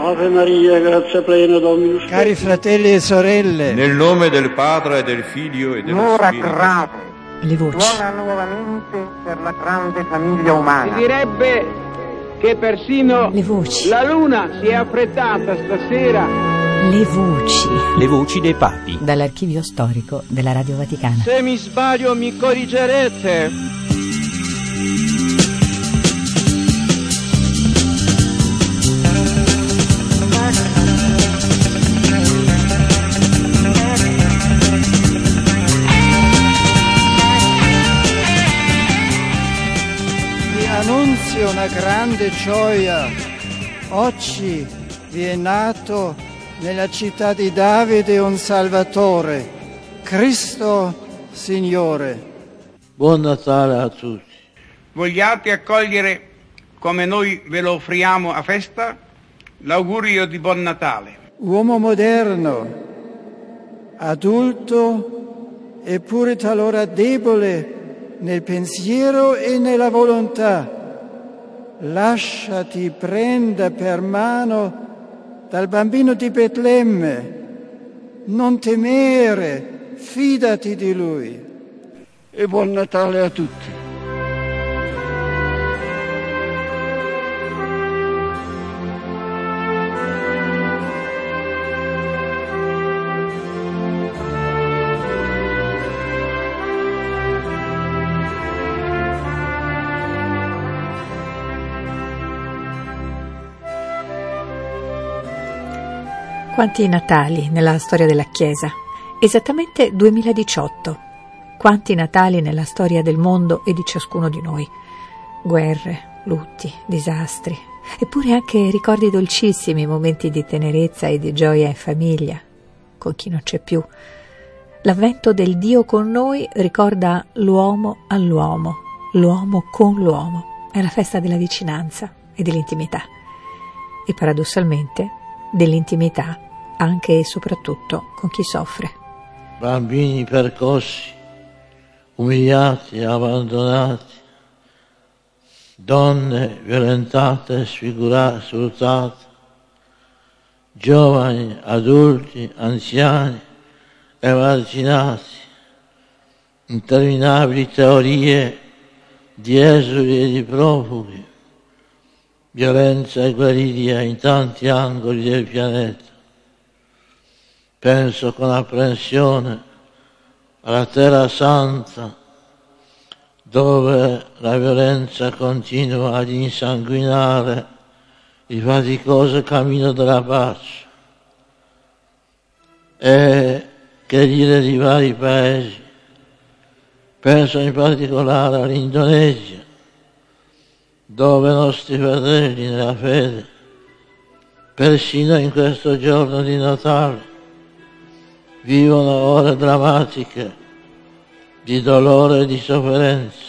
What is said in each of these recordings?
Ave Maria, grazia plena, Dominus tecum. Cari fratelli e sorelle, nel nome del Padre e del Figlio e dello Spirito. grave. Le voci. Suona nuovamente per la grande famiglia umana. Si direbbe che persino Le voci. la luna si è affrettata stasera. Le voci. Le voci dei papi. Dall'archivio storico della Radio Vaticana. Se mi sbaglio mi corrigerete. annunzio una grande gioia. Oggi vi è nato nella città di Davide un Salvatore, Cristo Signore. Buon Natale a tutti. Vogliate accogliere, come noi ve lo offriamo a festa, l'augurio di Buon Natale. Uomo moderno, adulto eppure talora debole nel pensiero e nella volontà, lasciati prenda per mano dal bambino di Betlemme, non temere, fidati di lui. E buon Natale a tutti. Quanti Natali nella storia della Chiesa? Esattamente 2018. Quanti Natali nella storia del mondo e di ciascuno di noi? Guerre, lutti, disastri, eppure anche ricordi dolcissimi, momenti di tenerezza e di gioia in famiglia, con chi non c'è più. L'avvento del Dio con noi ricorda l'uomo all'uomo, l'uomo con l'uomo. È la festa della vicinanza e dell'intimità. E paradossalmente dell'intimità anche e soprattutto con chi soffre. Bambini percossi, umiliati, abbandonati, donne violentate, sfruttate, giovani, adulti, anziani, emarginati, interminabili teorie di esuli e di profughi, violenza e guerriglia in tanti angoli del pianeta. Penso con apprensione alla Terra Santa, dove la violenza continua ad insanguinare il faticoso cammino della pace. E che dire di vari paesi? Penso in particolare all'Indonesia, dove i nostri fratelli nella fede, persino in questo giorno di Natale, vivono ore drammatiche di dolore e di sofferenza.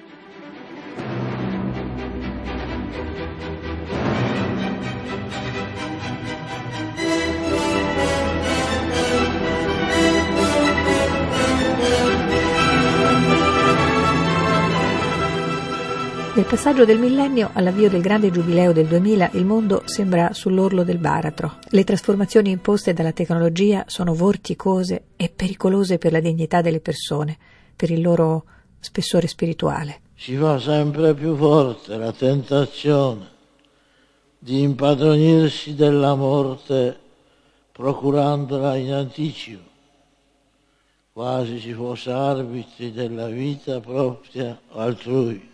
Nel passaggio del millennio all'avvio del grande giubileo del 2000 il mondo sembra sull'orlo del baratro. Le trasformazioni imposte dalla tecnologia sono vorticose e pericolose per la dignità delle persone, per il loro spessore spirituale. Si fa sempre più forte la tentazione di impadronirsi della morte procurandola in anticipo, quasi si fosse arbitri della vita propria o altrui.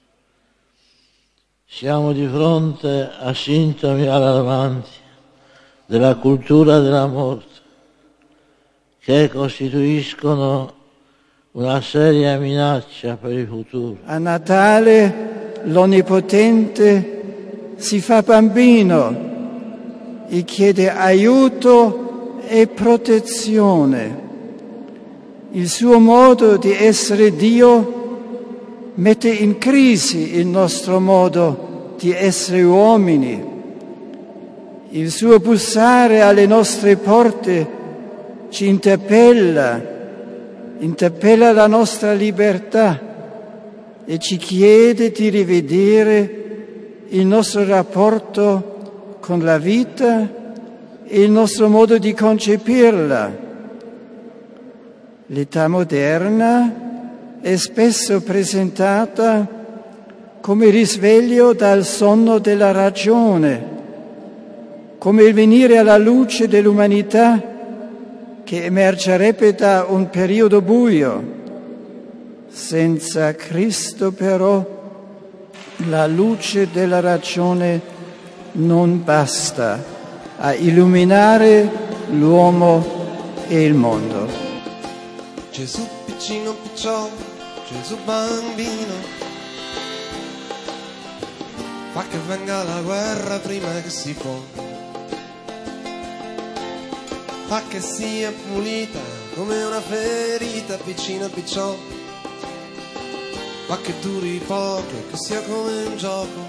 Siamo di fronte a sintomi allarmanti della cultura della morte, che costituiscono una seria minaccia per il futuro. A Natale l'Onnipotente si fa bambino e chiede aiuto e protezione. Il suo modo di essere Dio mette in crisi il nostro modo di essere uomini. Il suo bussare alle nostre porte ci interpella la nostra libertà e ci chiede di rivedere il nostro rapporto con la vita e il nostro modo di concepirla. L'età moderna è spesso presentata come risveglio dal sonno della ragione, come il venire alla luce dell'umanità che emergerebbe da un periodo buio. Senza Cristo però la luce della ragione non basta a illuminare l'uomo e il mondo. Gesù piccino picciò, Gesù bambino, fa che venga la guerra prima che si può, fa che sia pulita come una ferita, piccina picciò, fa che duri poco, che sia come un gioco,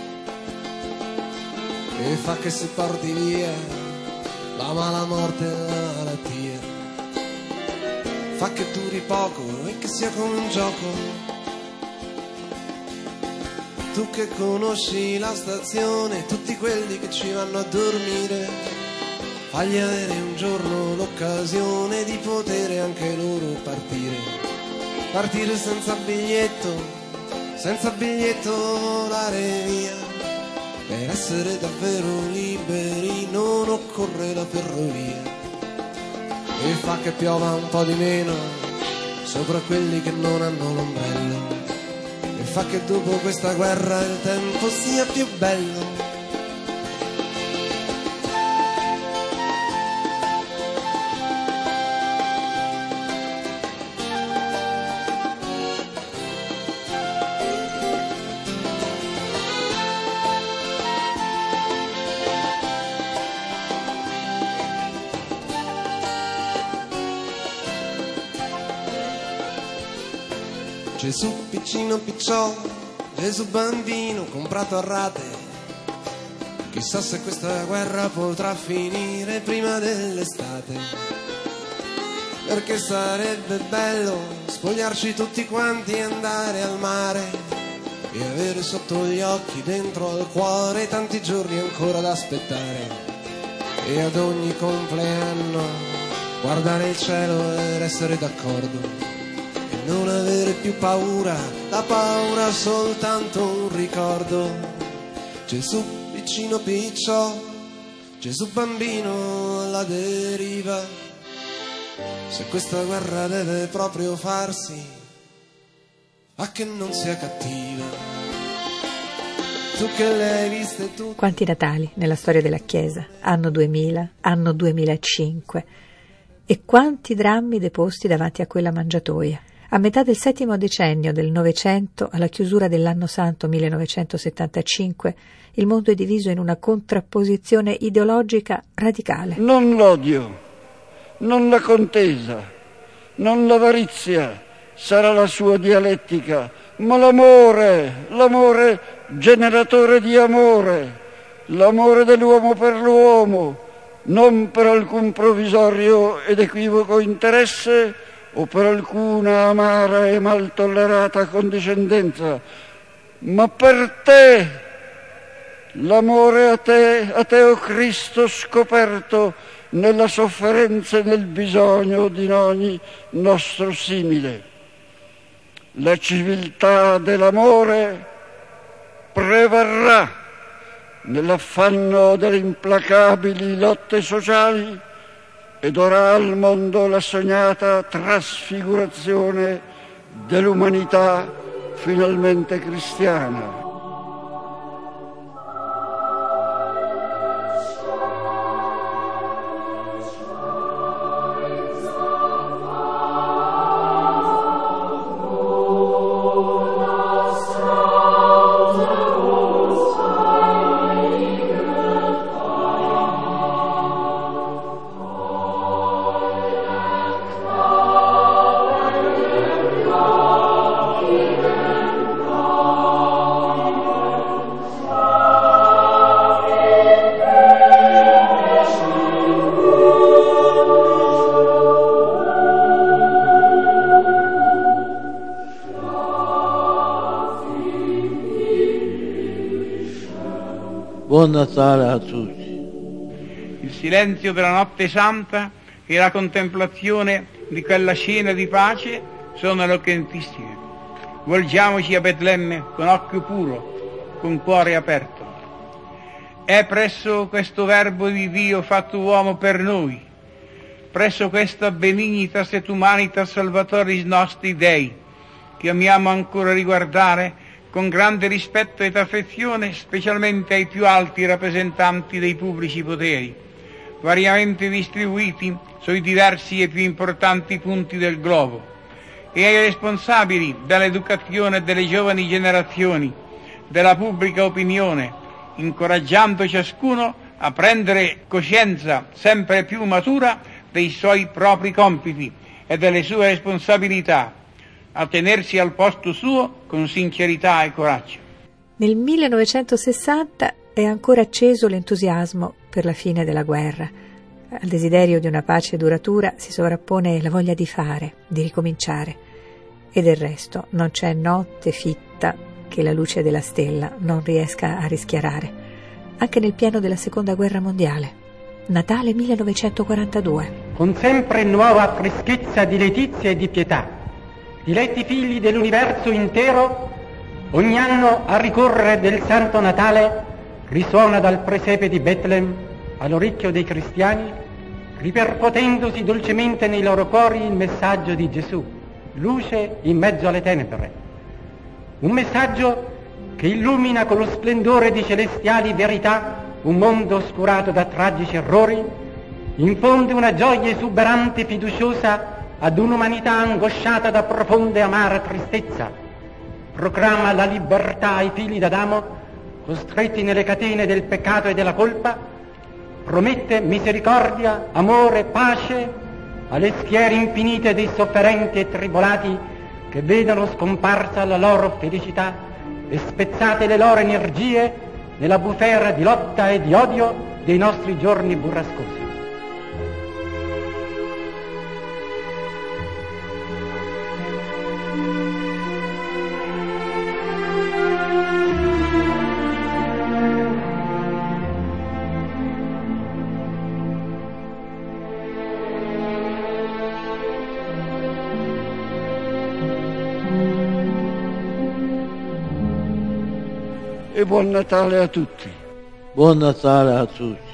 e fa che si porti via la mala morte e la malattia, fa che duri poco e che sia come un gioco. Tu che conosci la stazione, tutti quelli che ci vanno a dormire, fagli avere un giorno l'occasione di poter anche loro partire senza biglietto volare via. Per essere davvero liberi non occorre la ferrovia, e fa che piova un po' di meno sopra quelli che non hanno l'ombrello, e fa che dopo questa guerra il tempo sia più bello. Gesù piccino picciò, Gesù bambino comprato a rate, chissà se questa guerra potrà finire prima dell'estate, perché sarebbe bello spogliarci tutti quanti e andare al mare e avere sotto gli occhi, dentro al cuore, tanti giorni ancora da aspettare, e ad ogni compleanno guardare il cielo ed essere d'accordo, non avere più paura, la paura soltanto un ricordo. Gesù piccino picciò, Gesù bambino alla deriva, se questa guerra deve proprio farsi, a che non sia cattiva. Tu che le hai viste tu. Quanti Natali nella storia della Chiesa, anno 2000, anno 2005, e quanti drammi deposti davanti a quella mangiatoia. A metà del VII decennio del Novecento, alla chiusura dell'anno santo 1975, il mondo è diviso in una contrapposizione ideologica radicale. Non l'odio, non la contesa, non l'avarizia sarà la sua dialettica, ma l'amore generatore di amore, l'amore dell'uomo per l'uomo, non per alcun provvisorio ed equivoco interesse o per alcuna amara e mal tollerata condiscendenza, ma per te, l'amore a te o Cristo scoperto nella sofferenza e nel bisogno di ogni nostro simile. La civiltà dell'amore prevarrà nell'affanno delle implacabili lotte sociali e darà al mondo la sognata trasfigurazione dell'umanità finalmente cristiana. Buon Natale a tutti. Il silenzio della notte santa e la contemplazione di quella scena di pace sono eloquentissime. Volgiamoci a Betlemme con occhio puro, con cuore aperto. È presso questo Verbo di Dio fatto uomo per noi, presso questa benignitas et humanitas salvatoris nostri Dei, che amiamo ancora riguardare con grande rispetto ed affezione, specialmente ai più alti rappresentanti dei pubblici poteri, variamente distribuiti sui diversi e più importanti punti del globo, e ai responsabili dell'educazione delle giovani generazioni, della pubblica opinione, incoraggiando ciascuno a prendere coscienza sempre più matura dei suoi propri compiti e delle sue responsabilità, a tenersi al posto suo con sincerità e coraggio. Nel 1960 è ancora acceso l'entusiasmo per la fine della guerra. Al desiderio di una pace duratura si sovrappone la voglia di fare, di ricominciare. E del resto non c'è notte fitta che la luce della stella non riesca a rischiarare. Anche nel pieno della Seconda Guerra Mondiale. Natale 1942. Con sempre nuova freschezza di letizia e di pietà, diletti figli dell'universo intero, ogni anno a ricorrere del Santo Natale risuona dal presepe di Betlem all'orecchio dei cristiani, ripercuotendosi dolcemente nei loro cuori il messaggio di Gesù, luce in mezzo alle tenebre. Un messaggio che illumina con lo splendore di celestiali verità un mondo oscurato da tragici errori, infonde una gioia esuberante e fiduciosa ad un'umanità angosciata da profonda e amara tristezza, proclama la libertà ai figli d'Adamo, costretti nelle catene del peccato e della colpa, promette misericordia, amore, pace alle schiere infinite dei sofferenti e tribolati che vedono scomparsa la loro felicità e spezzate le loro energie nella bufera di lotta e di odio dei nostri giorni burrascosi. E buon Natale a tutti. Buon Natale a tutti.